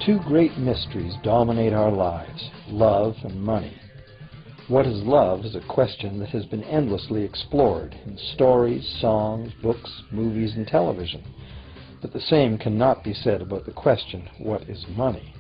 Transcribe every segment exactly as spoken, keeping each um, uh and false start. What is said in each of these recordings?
Two great mysteries dominate our lives, love and money. What is love is a question that has been endlessly explored in stories, songs, books, movies, and television. But the same cannot be said about the question, what is money?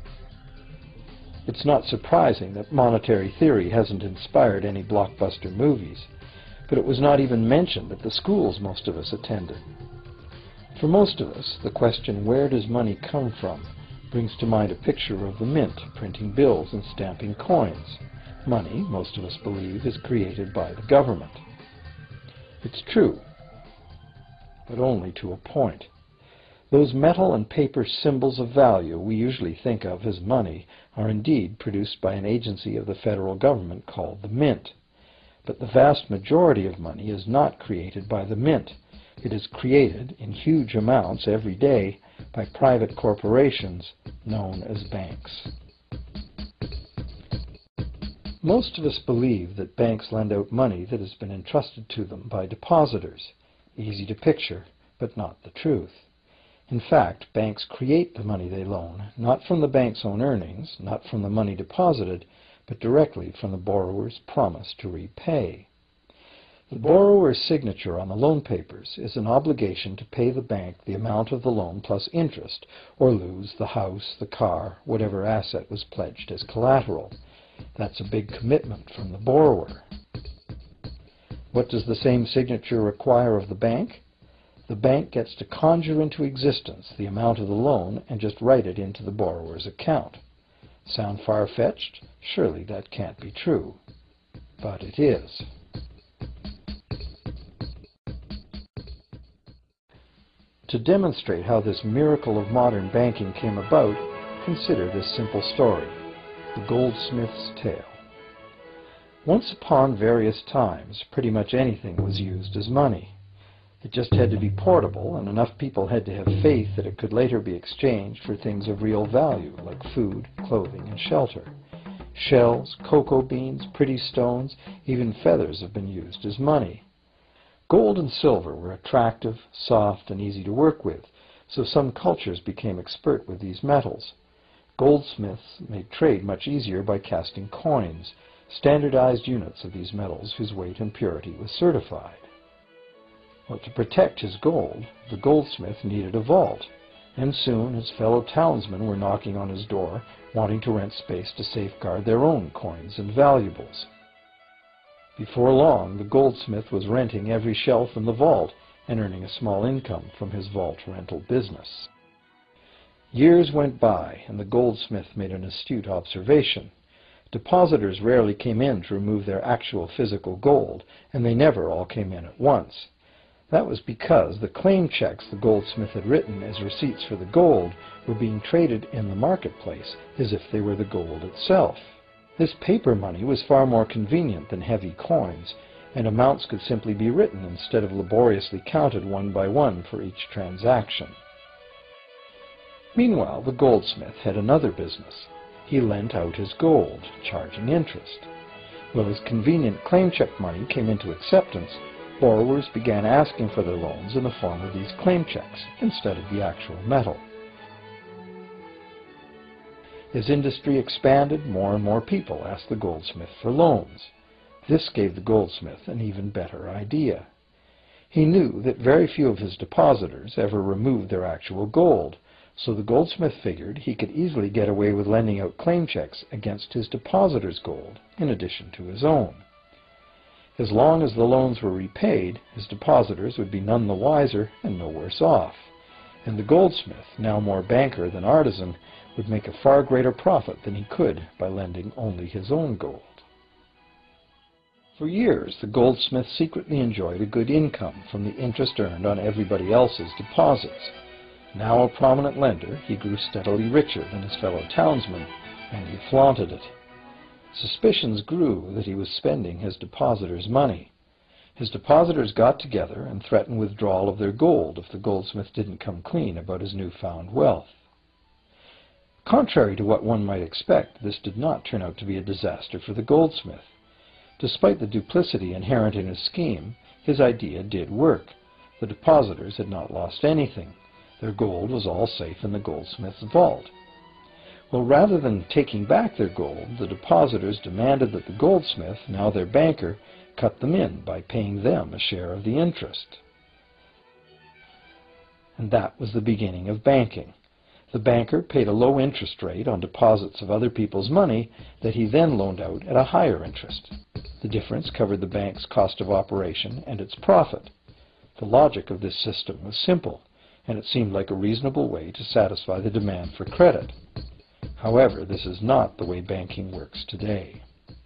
It's not surprising that monetary theory hasn't inspired any blockbuster movies, but it was not even mentioned at the schools most of us attended. For most of us, the question, where does money come from, brings to mind a picture of the mint printing bills and stamping coins. Money, most of us believe, is created by the government. It's true, but only to a point. Those metal and paper symbols of value we usually think of as money are indeed produced by an agency of the federal government called the Mint. But the vast majority of money is not created by the Mint. It is created in huge amounts every day by private corporations known as banks. Most of us believe that banks lend out money that has been entrusted to them by depositors. Easy to picture, but not the truth. In fact, banks create the money they loan, not from the bank's own earnings, not from the money deposited, but directly from the borrower's promise to repay. The borrower's signature on the loan papers is an obligation to pay the bank the amount of the loan plus interest, or lose the house, the car, whatever asset was pledged as collateral. That's a big commitment from the borrower. What does the same signature require of the bank? The bank gets to conjure into existence the amount of the loan and just write it into the borrower's account. Sound far-fetched? Surely that can't be true. But it is. To demonstrate how this miracle of modern banking came about, consider this simple story, the goldsmith's tale. Once upon various times, pretty much anything was used as money. It just had to be portable, and enough people had to have faith that it could later be exchanged for things of real value, like food, clothing, and shelter. Shells, cocoa beans, pretty stones, even feathers have been used as money. Gold and silver were attractive, soft, and easy to work with, so some cultures became expert with these metals. Goldsmiths made trade much easier by casting coins, standardized units of these metals whose weight and purity was certified. Well, to protect his gold, the goldsmith needed a vault, and soon his fellow townsmen were knocking on his door, wanting to rent space to safeguard their own coins and valuables. Before long, the goldsmith was renting every shelf in the vault and earning a small income from his vault rental business. Years went by, and the goldsmith made an astute observation. Depositors rarely came in to remove their actual physical gold, and they never all came in at once. That was because the claim checks the goldsmith had written as receipts for the gold were being traded in the marketplace as if they were the gold itself. This paper money was far more convenient than heavy coins, and amounts could simply be written instead of laboriously counted one by one for each transaction. Meanwhile, the goldsmith had another business. He lent out his gold, charging interest. Well, as convenient claim check money came into acceptance, borrowers began asking for their loans in the form of these claim checks instead of the actual metal. As industry expanded, more and more people asked the goldsmith for loans. This gave the goldsmith an even better idea. He knew that very few of his depositors ever removed their actual gold, so the goldsmith figured he could easily get away with lending out claim checks against his depositors' gold, in addition to his own. As long as the loans were repaid, his depositors would be none the wiser and no worse off. And the goldsmith, now more banker than artisan, would make a far greater profit than he could by lending only his own gold. For years, the goldsmith secretly enjoyed a good income from the interest earned on everybody else's deposits. Now a prominent lender, he grew steadily richer than his fellow townsmen, and he flaunted it. Suspicions grew that he was spending his depositors' money. His depositors got together and threatened withdrawal of their gold if the goldsmith didn't come clean about his newfound wealth. Contrary to what one might expect, this did not turn out to be a disaster for the goldsmith. Despite the duplicity inherent in his scheme, his idea did work. The depositors had not lost anything. Their gold was all safe in the goldsmith's vault. Well, rather than taking back their gold, the depositors demanded that the goldsmith, now their banker, cut them in by paying them a share of the interest. And that was the beginning of banking. The banker paid a low interest rate on deposits of other people's money that he then loaned out at a higher interest. The difference covered the bank's cost of operation and its profit. The logic of this system was simple, and it seemed like a reasonable way to satisfy the demand for credit. However, this is not the way banking works today.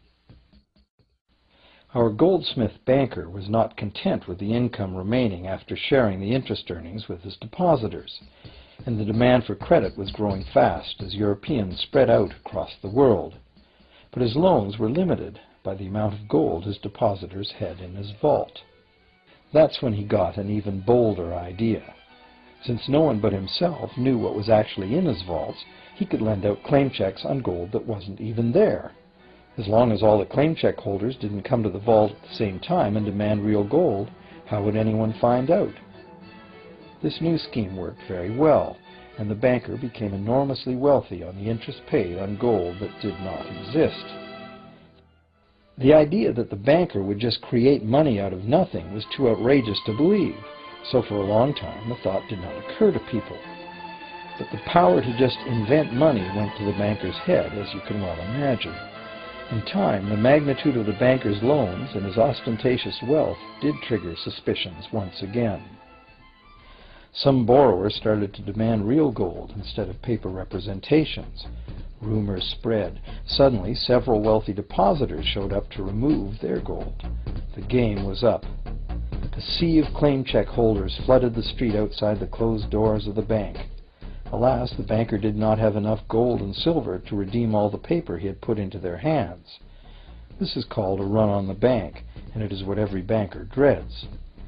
Our goldsmith banker was not content with the income remaining after sharing the interest earnings with his depositors, and the demand for credit was growing fast as Europeans spread out across the world. But his loans were limited by the amount of gold his depositors had in his vault. That's when he got an even bolder idea. Since no one but himself knew what was actually in his vaults, he could lend out claim checks on gold that wasn't even there. As long as all the claim check holders didn't come to the vault at the same time and demand real gold, how would anyone find out? This new scheme worked very well, and the banker became enormously wealthy on the interest paid on gold that did not exist. The idea that the banker would just create money out of nothing was too outrageous to believe, so for a long time the thought did not occur to people. But the power to just invent money went to the banker's head, as you can well imagine. In time, the magnitude of the banker's loans and his ostentatious wealth did trigger suspicions once again. Some borrowers started to demand real gold instead of paper representations. Rumors spread. Suddenly, several wealthy depositors showed up to remove their gold. The game was up. A sea of claim check holders flooded the street outside the closed doors of the bank. Alas, the banker did not have enough gold and silver to redeem all the paper he had put into their hands. This is called a run on the bank, and it is what every banker dreads.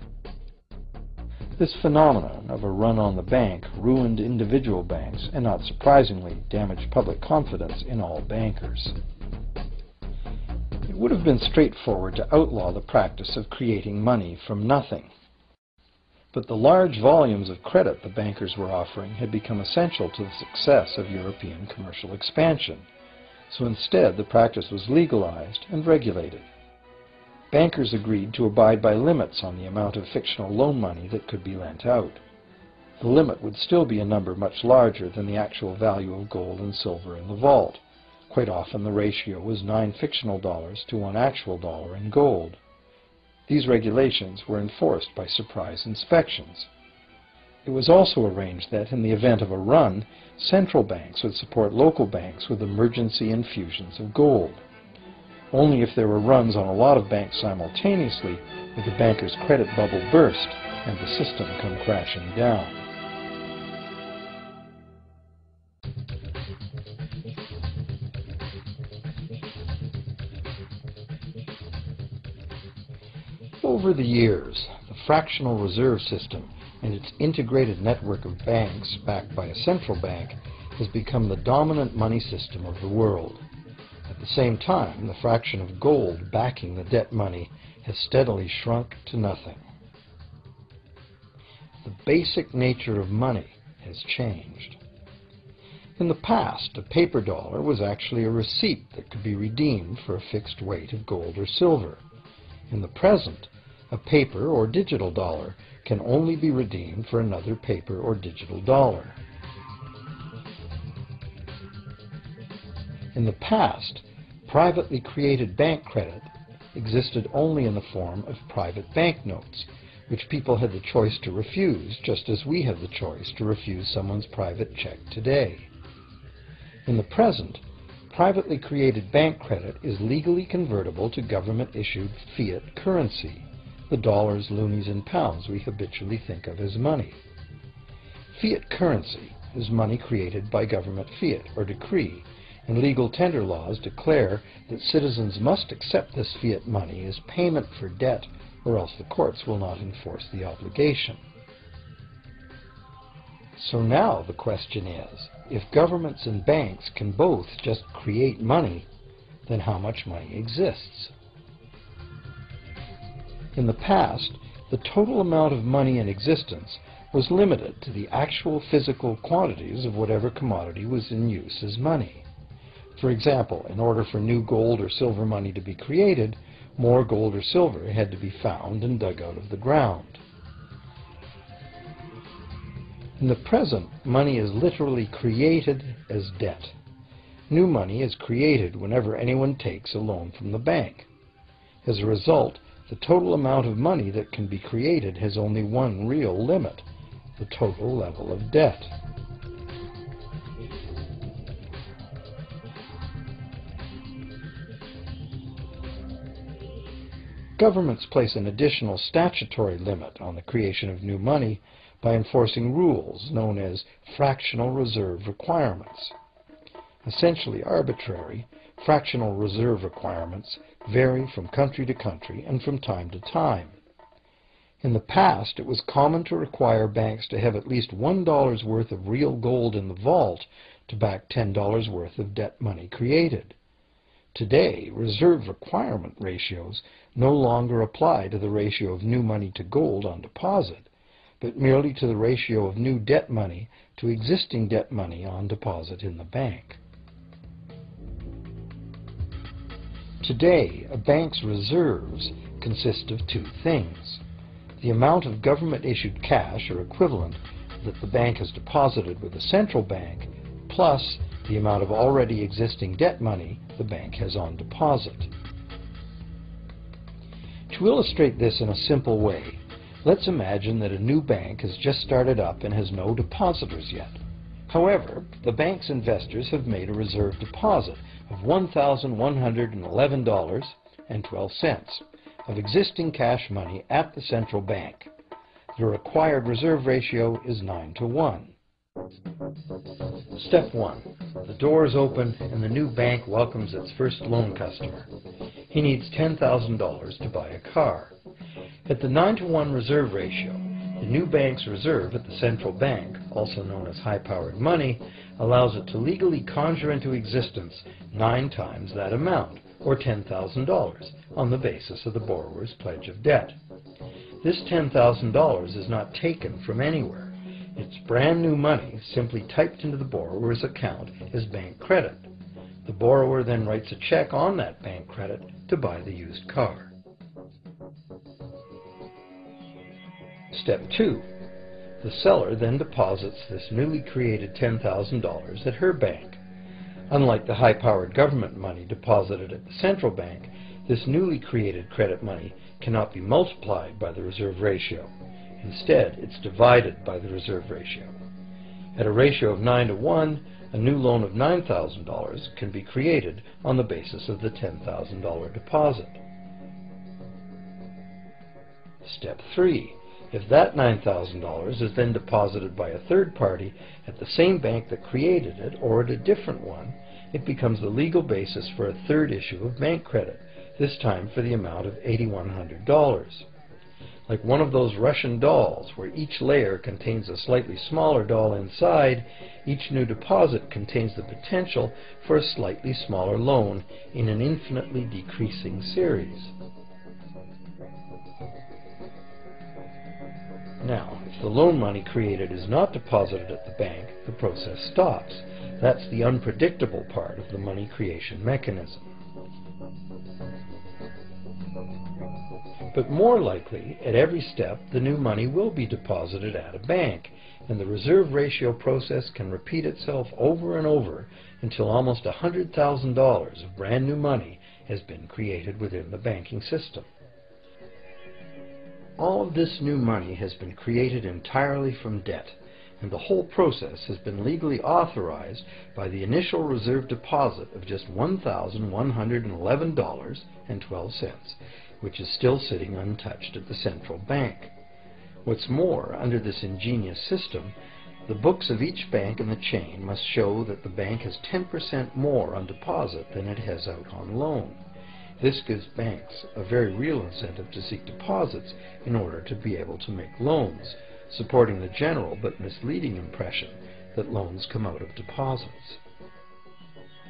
This phenomenon of a run on the bank ruined individual banks and, not surprisingly, damaged public confidence in all bankers. It would have been straightforward to outlaw the practice of creating money from nothing. But the large volumes of credit the bankers were offering had become essential to the success of European commercial expansion. So instead, the practice was legalized and regulated. Bankers agreed to abide by limits on the amount of fictional loan money that could be lent out. The limit would still be a number much larger than the actual value of gold and silver in the vault. Quite often the ratio was nine fictional dollars to one actual dollar in gold. These regulations were enforced by surprise inspections. It was also arranged that, in the event of a run, central banks would support local banks with emergency infusions of gold. Only if there were runs on a lot of banks simultaneously would the banker's credit bubble burst and the system come crashing down. Over the years, the fractional reserve system and its integrated network of banks backed by a central bank has become the dominant money system of the world. At the same time, the fraction of gold backing the debt money has steadily shrunk to nothing. The basic nature of money has changed. In the past, a paper dollar was actually a receipt that could be redeemed for a fixed weight of gold or silver. In the present, a paper or digital dollar can only be redeemed for another paper or digital dollar. In the past, privately created bank credit existed only in the form of private banknotes, which people had the choice to refuse, just as we have the choice to refuse someone's private check today. In the present, privately created bank credit is legally convertible to government-issued fiat currency, the dollars, loonies, and pounds we habitually think of as money. Fiat currency is money created by government fiat or decree, and legal tender laws declare that citizens must accept this fiat money as payment for debt, or else the courts will not enforce the obligation. So now the question is, if governments and banks can both just create money, then how much money exists? In the past, the total amount of money in existence was limited to the actual physical quantities of whatever commodity was in use as money. For example, in order for new gold or silver money to be created, more gold or silver had to be found and dug out of the ground. In the present, money is literally created as debt. New money is created whenever anyone takes a loan from the bank. As a result, the total amount of money that can be created has only one real limit: the total level of debt. Governments place an additional statutory limit on the creation of new money by enforcing rules known as fractional reserve requirements. Essentially arbitrary, fractional reserve requirements vary from country to country and from time to time. In the past, it was common to require banks to have at least one dollar's worth of real gold in the vault to back ten dollars worth of debt money created. Today, reserve requirement ratios no longer apply to the ratio of new money to gold on deposit, but merely to the ratio of new debt money to existing debt money on deposit in the bank. Today, a bank's reserves consist of two things: the amount of government-issued cash or equivalent that the bank has deposited with the central bank, plus the amount of already existing debt money the bank has on deposit. To illustrate this in a simple way, let's imagine that a new bank has just started up and has no depositors yet. However, the bank's investors have made a reserve deposit of one thousand one hundred eleven dollars and twelve cents of existing cash money at the central bank. The required reserve ratio is nine to one. Step one. The doors open and the new bank welcomes its first loan customer. He needs ten thousand dollars to buy a car. At the nine to one reserve ratio, the new bank's reserve at the central bank, also known as high-powered money, allows it to legally conjure into existence nine times that amount, or ten thousand dollars, on the basis of the borrower's pledge of debt. This ten thousand dollars is not taken from anywhere. It's brand new money simply typed into the borrower's account as bank credit. The borrower then writes a check on that bank credit to buy the used car. Step two. The seller then deposits this newly created ten thousand dollars at her bank. Unlike the high-powered government money deposited at the central bank, this newly created credit money cannot be multiplied by the reserve ratio. Instead, it's divided by the reserve ratio. At a ratio of nine to one, a new loan of nine thousand dollars can be created on the basis of the ten thousand dollar deposit. Step three. If that nine thousand dollars is then deposited by a third party at the same bank that created it or at a different one, it becomes the legal basis for a third issue of bank credit, this time for the amount of eight thousand one hundred dollars. Like one of those Russian dolls, where each layer contains a slightly smaller doll inside, each new deposit contains the potential for a slightly smaller loan in an infinitely decreasing series. Now, if the loan money created is not deposited at the bank, the process stops. That's the unpredictable part of the money creation mechanism. But more likely, at every step, the new money will be deposited at a bank, and the reserve ratio process can repeat itself over and over until almost one hundred thousand dollars of brand new money has been created within the banking system. All of this new money has been created entirely from debt, and the whole process has been legally authorized by the initial reserve deposit of just one thousand one hundred eleven dollars and twelve cents, which is still sitting untouched at the central bank. What's more, under this ingenious system, the books of each bank in the chain must show that the bank has ten percent more on deposit than it has out on loan. This gives banks a very real incentive to seek deposits in order to be able to make loans, supporting the general but misleading impression that loans come out of deposits.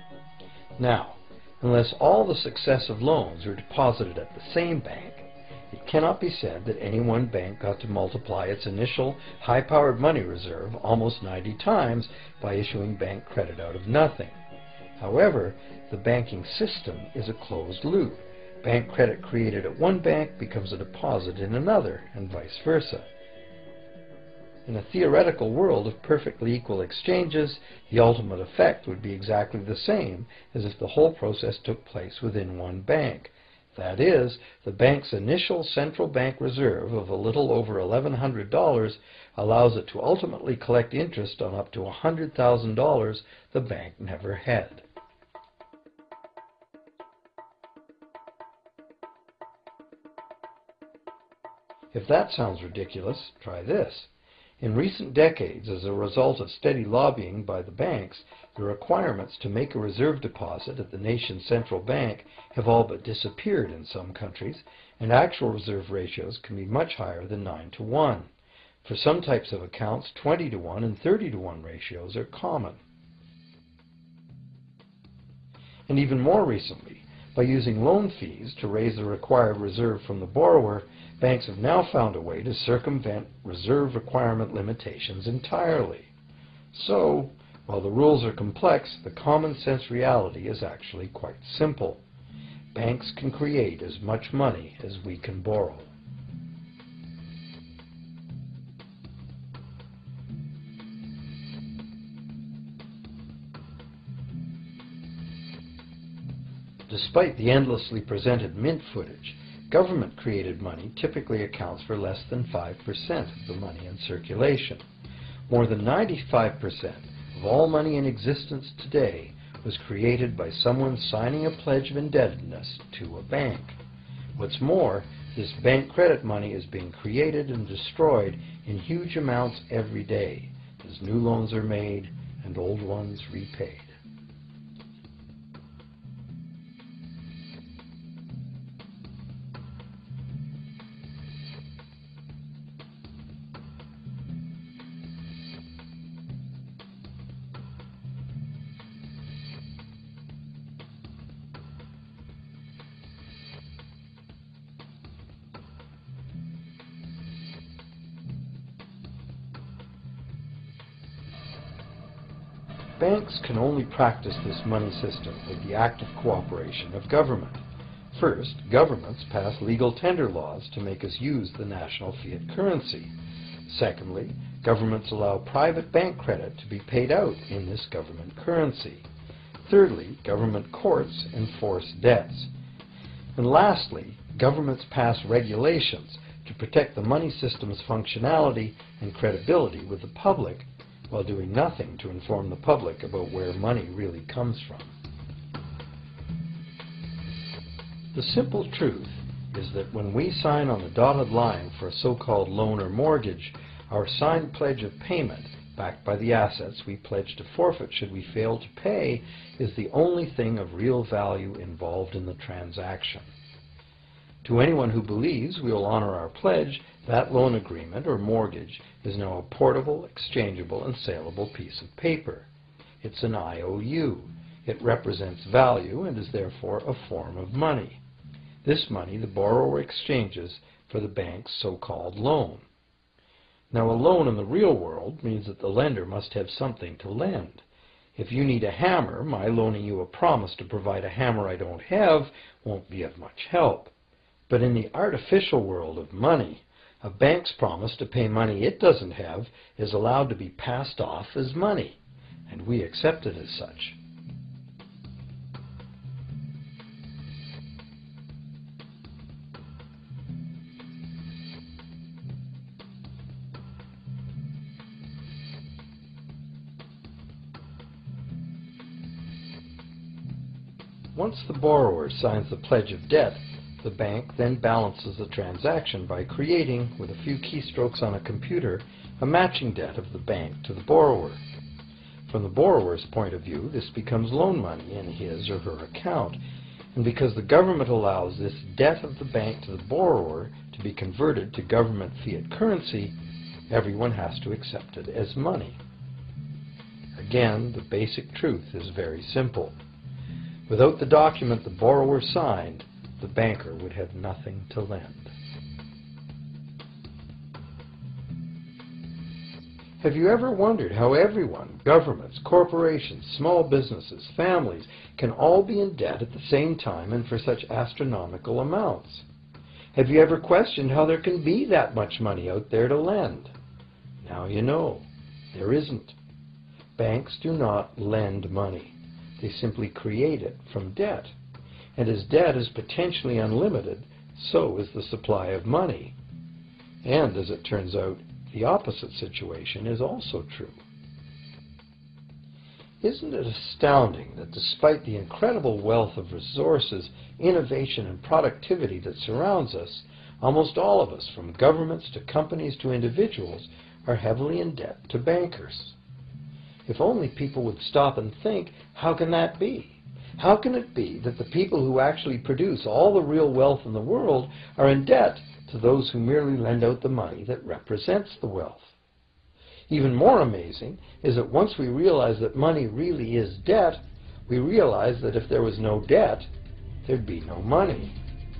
Now, unless all the successive loans are deposited at the same bank, It cannot be said that any one bank got to multiply its initial high-powered money reserve almost ninety times by issuing bank credit out of nothing. However, the banking system is a closed loop. Bank credit created at one bank becomes a deposit in another, and vice versa. In a theoretical world of perfectly equal exchanges, the ultimate effect would be exactly the same as if the whole process took place within one bank. That is, the bank's initial central bank reserve of a little over eleven hundred dollars allows it to ultimately collect interest on up to one hundred thousand dollars the bank never had. If that sounds ridiculous, try this. In recent decades, as a result of steady lobbying by the banks, the requirements to make a reserve deposit at the nation's central bank have all but disappeared in some countries, and actual reserve ratios can be much higher than nine to one. For some types of accounts, twenty to one and thirty to one ratios are common. And even more recently, by using loan fees to raise the required reserve from the borrower, banks have now found a way to circumvent reserve requirement limitations entirely. So, while the rules are complex, the common sense reality is actually quite simple. Banks can create as much money as we can borrow. Despite the endlessly presented mint footage, government-created money typically accounts for less than five percent of the money in circulation. More than ninety-five percent of all money in existence today was created by someone signing a pledge of indebtedness to a bank. What's more, this bank credit money is being created and destroyed in huge amounts every day, as new loans are made and old ones repaid. Banks can only practice this money system with the active cooperation of government. First, governments pass legal tender laws to make us use the national fiat currency. Secondly, governments allow private bank credit to be paid out in this government currency. Thirdly, government courts enforce debts. And lastly, governments pass regulations to protect the money system's functionality and credibility with the public, while doing nothing to inform the public about where money really comes from. The simple truth is that when we sign on the dotted line for a so-called loan or mortgage, our signed pledge of payment, backed by the assets we pledge to forfeit should we fail to pay, is the only thing of real value involved in the transaction. To anyone who believes we will honor our pledge, that loan agreement or mortgage is now a portable, exchangeable, and saleable piece of paper. It's an I O U. It represents value and is therefore a form of money. This money the borrower exchanges for the bank's so-called loan. Now, a loan in the real world means that the lender must have something to lend. If you need a hammer, my loaning you a promise to provide a hammer I don't have won't be of much help. But in the artificial world of money, a bank's promise to pay money it doesn't have is allowed to be passed off as money, and we accept it as such. Once the borrower signs the pledge of debt, the bank then balances the transaction by creating, with a few keystrokes on a computer, a matching debt of the bank to the borrower. From the borrower's point of view, this becomes loan money in his or her account, and because the government allows this debt of the bank to the borrower to be converted to government fiat currency, everyone has to accept it as money. Again, the basic truth is very simple. Without the document the borrower signed, the banker would have nothing to lend. Have you ever wondered how everyone, governments, corporations, small businesses, families, can all be in debt at the same time and for such astronomical amounts? Have you ever questioned how there can be that much money out there to lend? Now you know. There isn't. Banks do not lend money. They simply create it from debt. And as debt is potentially unlimited, so is the supply of money. And as it turns out, the opposite situation is also true. Isn't it astounding that despite the incredible wealth of resources, innovation, and productivity that surrounds us, almost all of us, from governments to companies to individuals, are heavily in debt to bankers? If only people would stop and think, how can that be? How can it be that the people who actually produce all the real wealth in the world are in debt to those who merely lend out the money that represents the wealth? Even more amazing is that once we realize that money really is debt, we realize that if there was no debt, there'd be no money.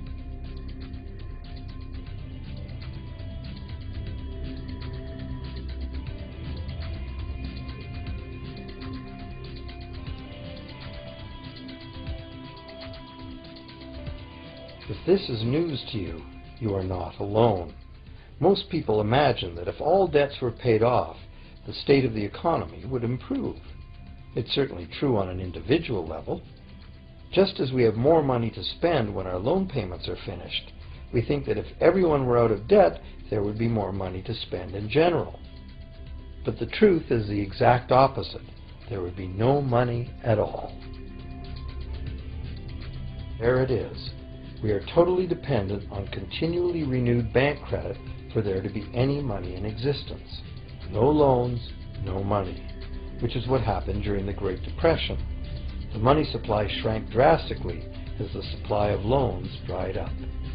If this is news to you, you are not alone. Most people imagine that if all debts were paid off, the state of the economy would improve. It's certainly true on an individual level. Just as we have more money to spend when our loan payments are finished, we think that if everyone were out of debt, there would be more money to spend in general. But the truth is the exact opposite. There would be no money at all. There it is. We are totally dependent on continually renewed bank credit for there to be any money in existence. No loans, no money, which is what happened during the Great Depression. The money supply shrank drastically as the supply of loans dried up.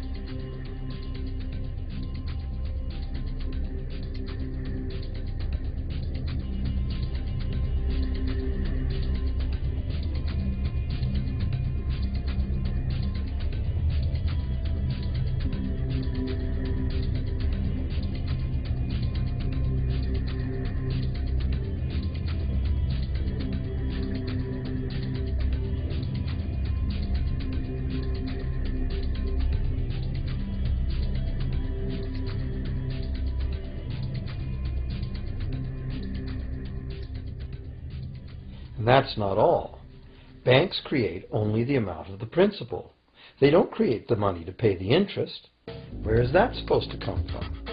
And that's not all. Banks create only the amount of the principal. They don't create the money to pay the interest. Where is that supposed to come from?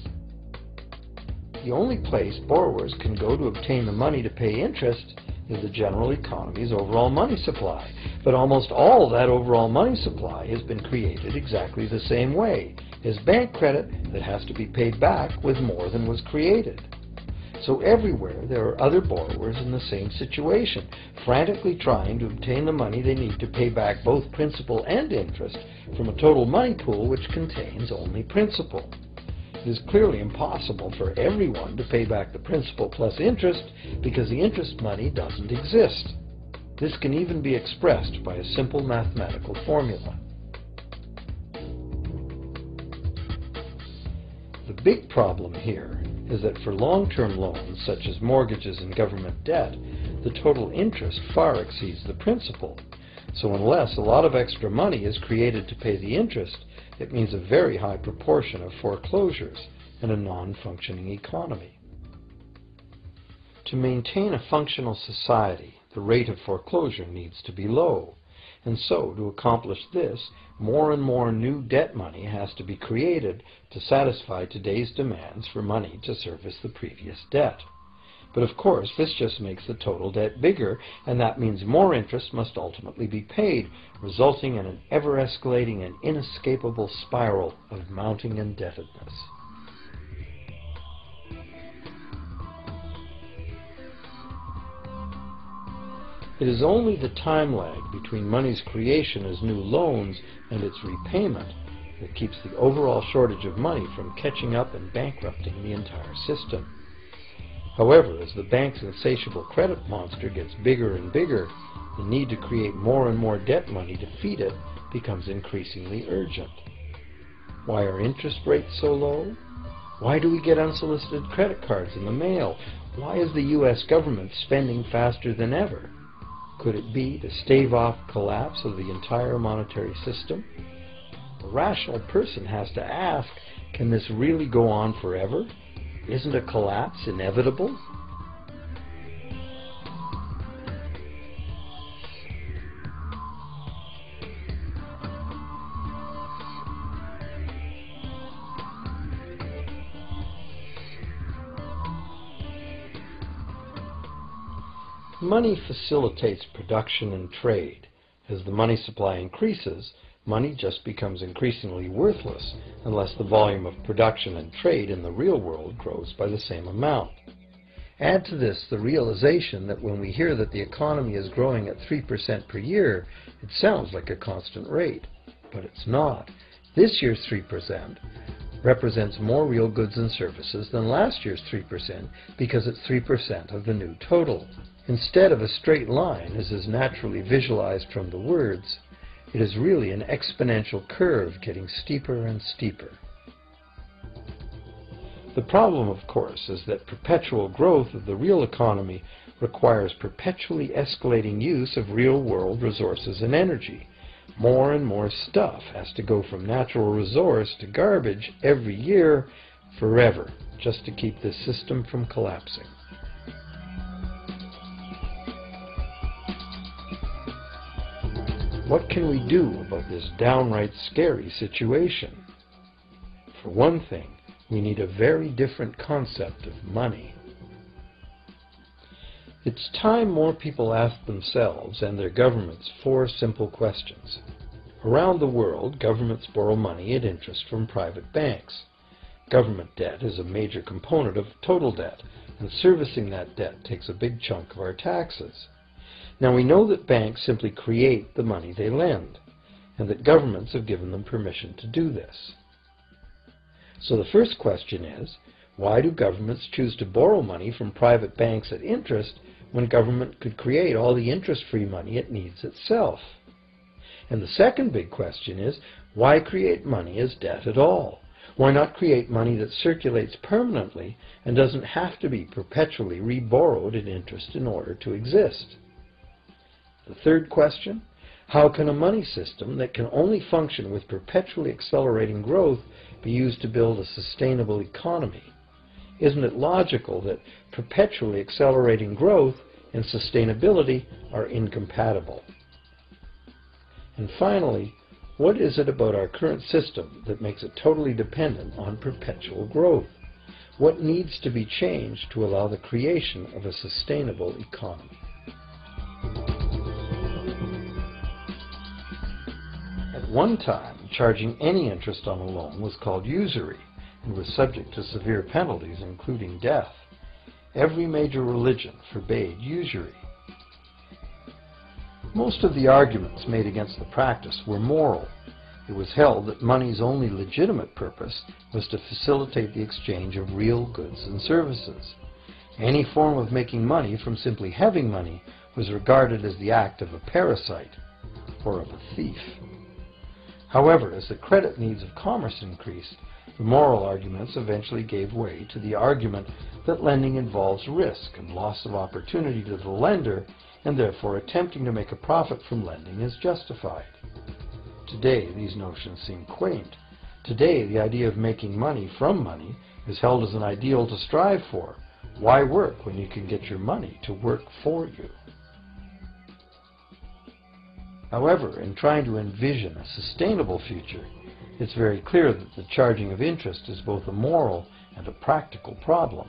The only place borrowers can go to obtain the money to pay interest is the general economy's overall money supply. But almost all that overall money supply has been created exactly the same way, as bank credit that has to be paid back with more than was created. So everywhere there are other borrowers in the same situation, frantically trying to obtain the money they need to pay back both principal and interest from a total money pool which contains only principal. It is clearly impossible for everyone to pay back the principal plus interest because the interest money doesn't exist. This can even be expressed by a simple mathematical formula. The big problem here is that for long-term loans, such as mortgages and government debt, the total interest far exceeds the principal. So unless a lot of extra money is created to pay the interest, it means a very high proportion of foreclosures and a non-functioning economy. To maintain a functional society, the rate of foreclosure needs to be low. And so, to accomplish this, more and more new debt money has to be created to satisfy today's demands for money to service the previous debt. But of course, this just makes the total debt bigger, and that means more interest must ultimately be paid, resulting in an ever-escalating and inescapable spiral of mounting indebtedness. It is only the time lag between money's creation as new loans and its repayment that keeps the overall shortage of money from catching up and bankrupting the entire system. However, as the bank's insatiable credit monster gets bigger and bigger, the need to create more and more debt money to feed it becomes increasingly urgent. Why are interest rates so low? Why do we get unsolicited credit cards in the mail? Why is the U S government spending faster than ever? Could it be to stave off collapse of the entire monetary system? A rational person has to ask, can this really go on forever? Isn't a collapse inevitable? Money facilitates production and trade. As the money supply increases, money just becomes increasingly worthless unless the volume of production and trade in the real world grows by the same amount. Add to this the realization that when we hear that the economy is growing at three percent per year, it sounds like a constant rate, but it's not. This year's three percent represents more real goods and services than last year's three percent because it's three percent of the new total. Instead of a straight line, as is naturally visualized from the words, it is really an exponential curve getting steeper and steeper. The problem, of course, is that perpetual growth of the real economy requires perpetually escalating use of real-world resources and energy. More and more stuff has to go from natural resource to garbage every year, forever, just to keep this system from collapsing. What can we do about this downright scary situation? For one thing, we need a very different concept of money. It's time more people ask themselves and their governments four simple questions. Around the world, governments borrow money at interest from private banks. Government debt is a major component of total debt, and servicing that debt takes a big chunk of our taxes. Now we know that banks simply create the money they lend, and that governments have given them permission to do this. So the first question is, why do governments choose to borrow money from private banks at interest when government could create all the interest-free money it needs itself? And the second big question is, why create money as debt at all? Why not create money that circulates permanently and doesn't have to be perpetually re-borrowed at interest in order to exist? The third question, how can a money system that can only function with perpetually accelerating growth be used to build a sustainable economy? Isn't it logical that perpetually accelerating growth and sustainability are incompatible? And finally, what is it about our current system that makes it totally dependent on perpetual growth? What needs to be changed to allow the creation of a sustainable economy? At one time, charging any interest on a loan was called usury and was subject to severe penalties, including death. Every major religion forbade usury. Most of the arguments made against the practice were moral. It was held that money's only legitimate purpose was to facilitate the exchange of real goods and services. Any form of making money from simply having money was regarded as the act of a parasite or of a thief. However, as the credit needs of commerce increased, the moral arguments eventually gave way to the argument that lending involves risk and loss of opportunity to the lender, and therefore attempting to make a profit from lending is justified. Today, these notions seem quaint. Today, the idea of making money from money is held as an ideal to strive for. Why work when you can get your money to work for you? However, in trying to envision a sustainable future, it's very clear that the charging of interest is both a moral and a practical problem.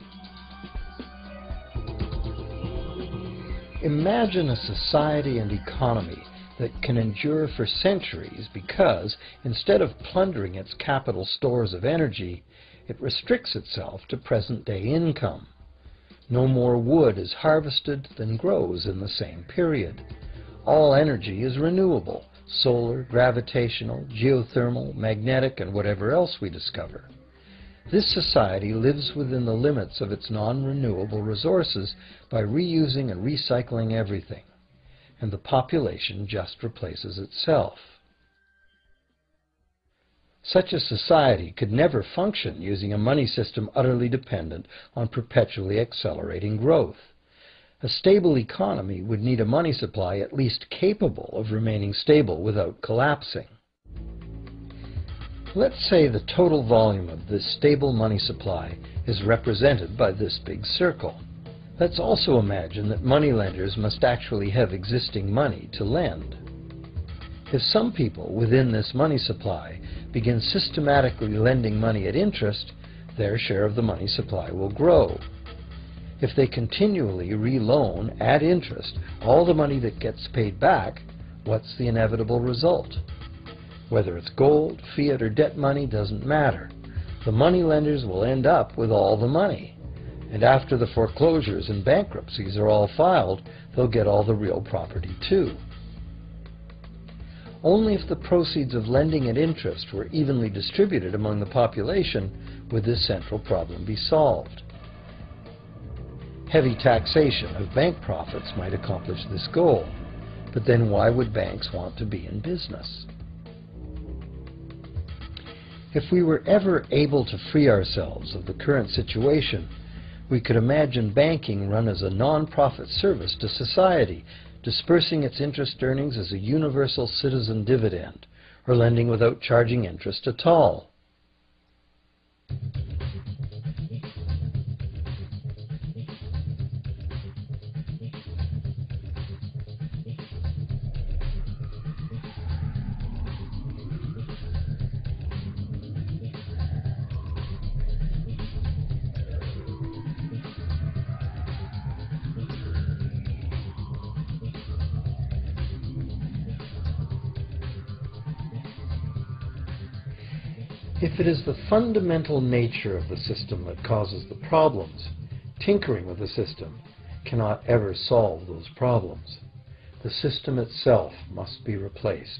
Imagine a society and economy that can endure for centuries because, instead of plundering its capital stores of energy, it restricts itself to present-day income. No more wood is harvested than grows in the same period. All energy is renewable, solar, gravitational, geothermal, magnetic, and whatever else we discover. This society lives within the limits of its non-renewable resources by reusing and recycling everything, and the population just replaces itself. Such a society could never function using a money system utterly dependent on perpetually accelerating growth. A stable economy would need a money supply at least capable of remaining stable without collapsing. Let's say the total volume of this stable money supply is represented by this big circle. Let's also imagine that moneylenders must actually have existing money to lend. If some people within this money supply begin systematically lending money at interest, their share of the money supply will grow. If they continually re-loan at interest all the money that gets paid back, what's the inevitable result? Whether it's gold, fiat, or debt money doesn't matter. The moneylenders will end up with all the money. And after the foreclosures and bankruptcies are all filed, they'll get all the real property too. Only if the proceeds of lending at interest were evenly distributed among the population would this central problem be solved. Heavy taxation of bank profits might accomplish this goal, but then why would banks want to be in business? If we were ever able to free ourselves of the current situation, we could imagine banking run as a non-profit service to society, dispersing its interest earnings as a universal citizen dividend, or lending without charging interest at all. If it is the fundamental nature of the system that causes the problems, tinkering with the system cannot ever solve those problems. The system itself must be replaced.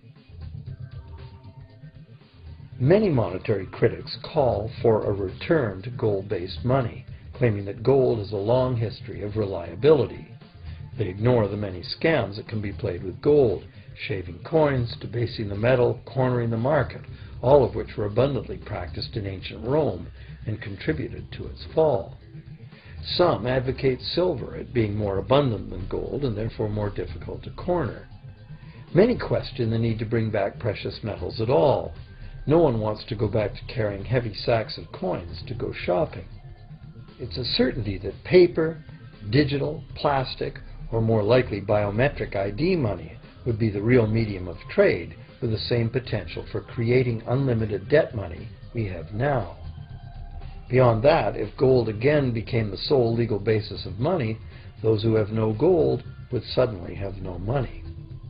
Many monetary critics call for a return to gold-based money, claiming that gold has a long history of reliability. They ignore the many scams that can be played with gold, shaving coins, debasing the metal, cornering the market, all of which were abundantly practiced in ancient Rome and contributed to its fall. Some advocate silver as being more abundant than gold and therefore more difficult to corner. Many question the need to bring back precious metals at all. No one wants to go back to carrying heavy sacks of coins to go shopping. It's a certainty that paper, digital, plastic, or more likely biometric I D money would be the real medium of trade, with the same potential for creating unlimited debt money we have now. Beyond that, if gold again became the sole legal basis of money, those who have no gold would suddenly have no money.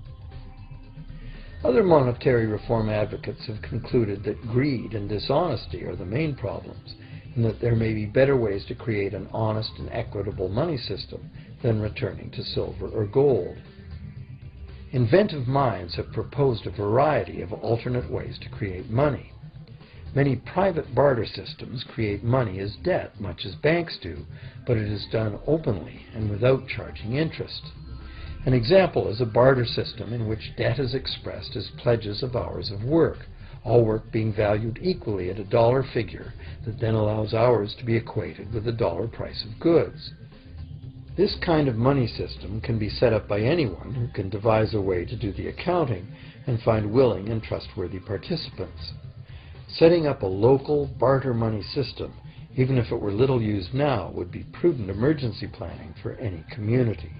Other monetary reform advocates have concluded that greed and dishonesty are the main problems, and that there may be better ways to create an honest and equitable money system than returning to silver or gold. Inventive minds have proposed a variety of alternate ways to create money. Many private barter systems create money as debt, much as banks do, but it is done openly and without charging interest. An example is a barter system in which debt is expressed as pledges of hours of work, all work being valued equally at a dollar figure that then allows hours to be equated with the dollar price of goods. This kind of money system can be set up by anyone who can devise a way to do the accounting and find willing and trustworthy participants. Setting up a local barter money system, even if it were little used now, would be prudent emergency planning for any community.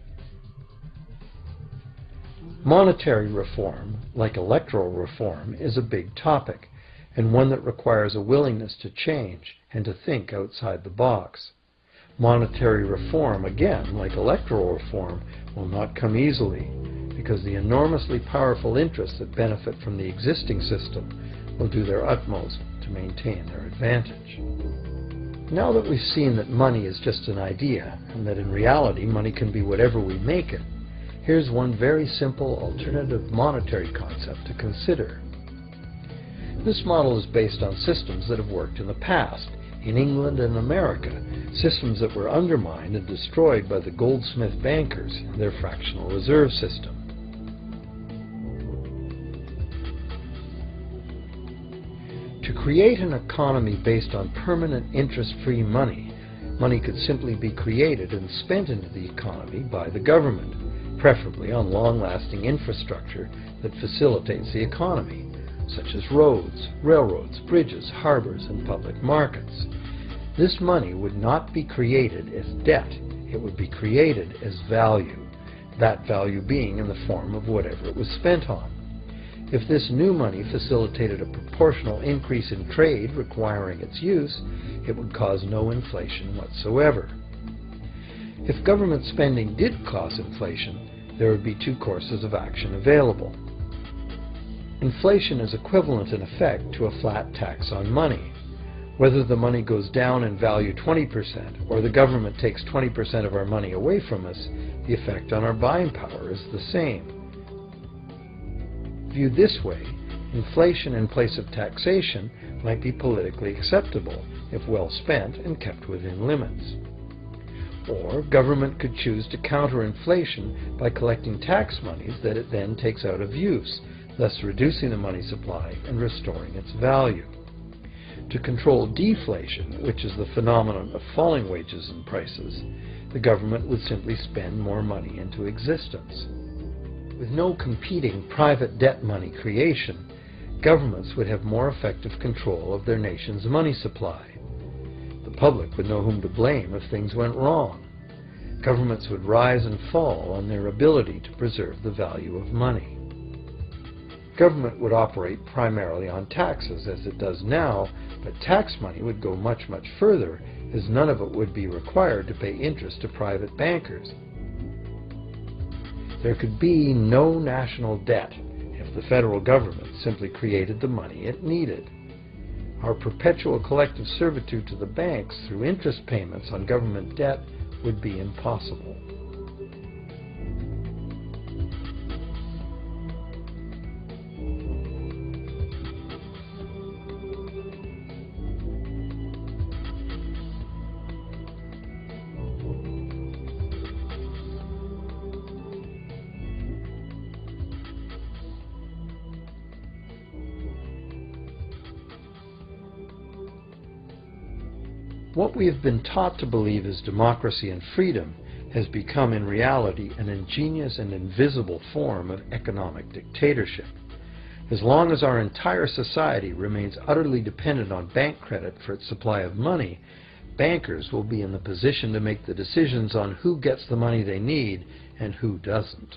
Monetary reform, like electoral reform, is a big topic, and one that requires a willingness to change and to think outside the box. Monetary reform, again, like electoral reform, will not come easily, because the enormously powerful interests that benefit from the existing system will do their utmost to maintain their advantage. Now that we've seen that money is just an idea, and that in reality money can be whatever we make it, here's one very simple alternative monetary concept to consider. This model is based on systems that have worked in the past, in England and America, systems that were undermined and destroyed by the goldsmith bankers and their fractional reserve system. create an economy based on permanent interest-free money, money could simply be created and spent into the economy by the government, preferably on long-lasting infrastructure that facilitates the economy, such as roads, railroads, bridges, harbors, and public markets. This money would not be created as debt, it would be created as value, that value being in the form of whatever it was spent on. If this new money facilitated a proportional increase in trade requiring its use, it would cause no inflation whatsoever. If government spending did cause inflation, there would be two courses of action available. Inflation is equivalent in effect to a flat tax on money. Whether the money goes down in value twenty percent or the government takes twenty percent of our money away from us, the effect on our buying power is the same. Viewed this way, inflation in place of taxation might be politically acceptable if well spent and kept within limits. Or government could choose to counter inflation by collecting tax monies that it then takes out of use, thus reducing the money supply and restoring its value. To control deflation, which is the phenomenon of falling wages and prices, the government would simply spend more money into existence. With no competing private debt money creation, governments would have more effective control of their nation's money supply. The public would know whom to blame if things went wrong. Governments would rise and fall on their ability to preserve the value of money. Government would operate primarily on taxes, as it does now, but tax money would go much, much further, as none of it would be required to pay interest to private bankers. There could be no national debt if the federal government simply created the money it needed. Our perpetual collective servitude to the banks through interest payments on government debt would be impossible. What we have been taught to believe is democracy and freedom has become in reality an ingenious and invisible form of economic dictatorship. As long as our entire society remains utterly dependent on bank credit for its supply of money, bankers will be in the position to make the decisions on who gets the money they need and who doesn't.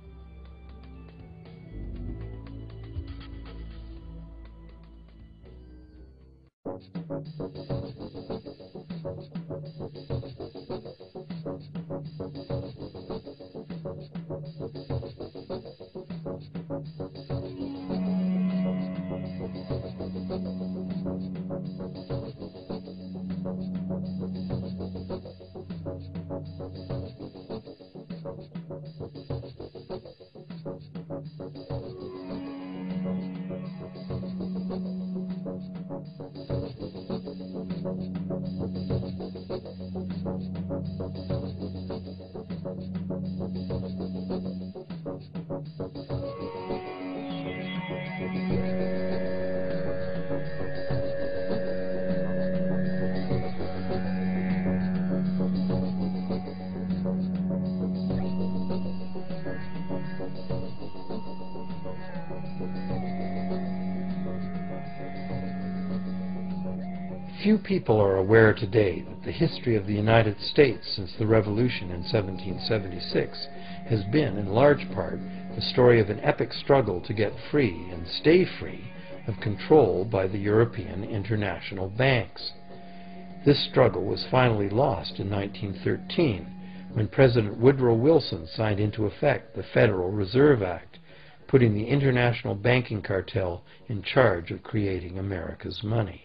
Few people are aware today that the history of the United States since the Revolution in seventeen seventy-six has been, in large part, the story of an epic struggle to get free and stay free of control by the European international banks. This struggle was finally lost in nineteen thirteen, when President Woodrow Wilson signed into effect the Federal Reserve Act, putting the international banking cartel in charge of creating America's money.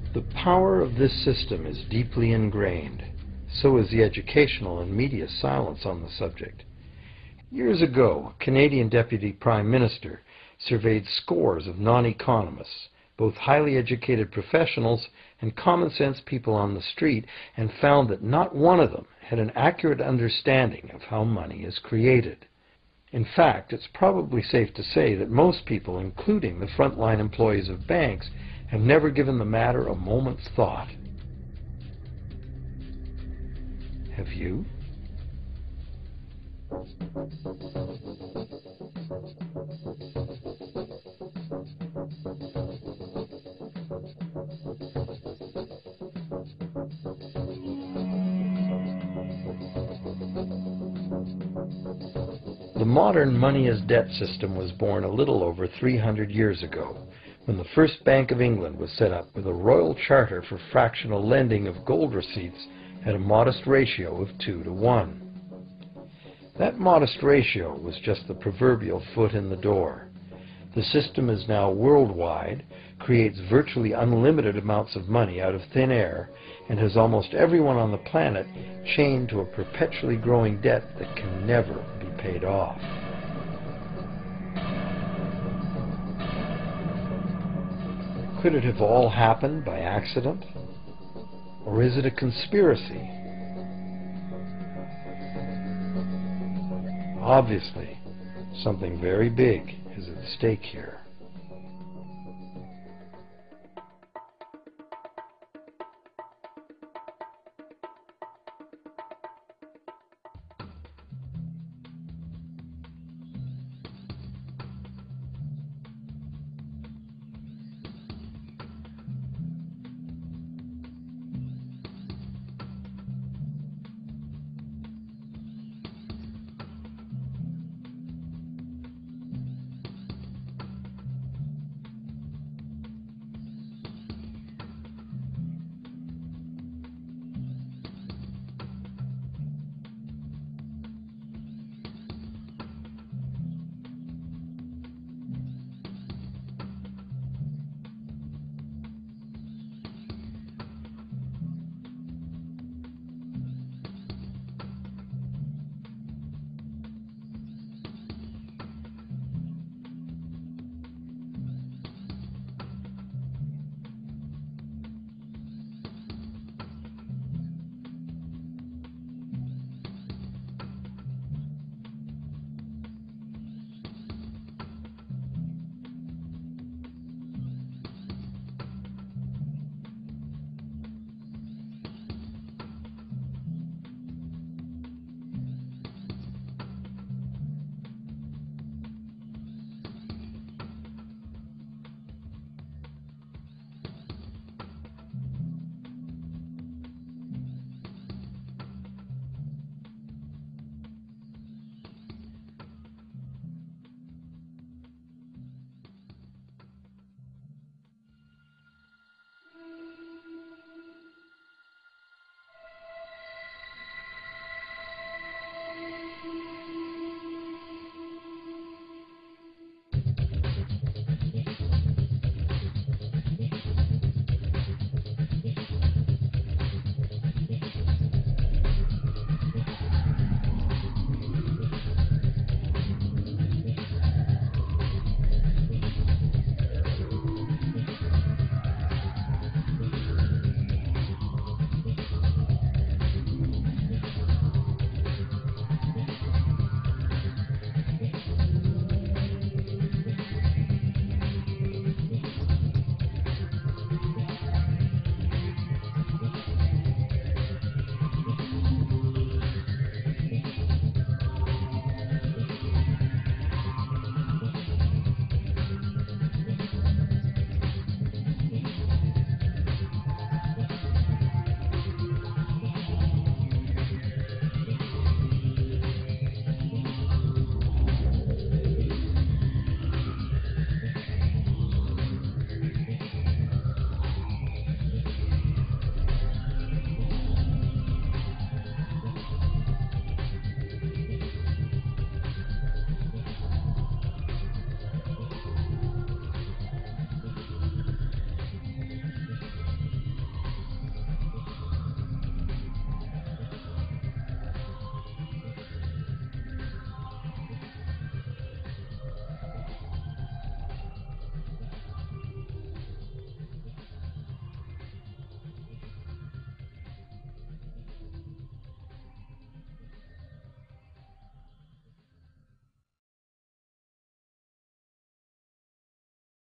The power of this system is deeply ingrained. So is the educational and media silence on the subject. Years ago, a Canadian Deputy Prime Minister surveyed scores of non-economists, both highly educated professionals and common-sense people on the street, and found that not one of them had an accurate understanding of how money is created. In fact, it's probably safe to say that most people, including the frontline employees of banks, have never given the matter a moment's thought. Have you? The modern money-as-debt system was born a little over three hundred years ago, when the first Bank of England was set up with a royal charter for fractional lending of gold receipts at a modest ratio of two to one. That modest ratio was just the proverbial foot in the door. The system is now worldwide, creates virtually unlimited amounts of money out of thin air, and has almost everyone on the planet chained to a perpetually growing debt that can never be paid off. Could it have all happened by accident? Or is it a conspiracy? Obviously, something very big is at stake here.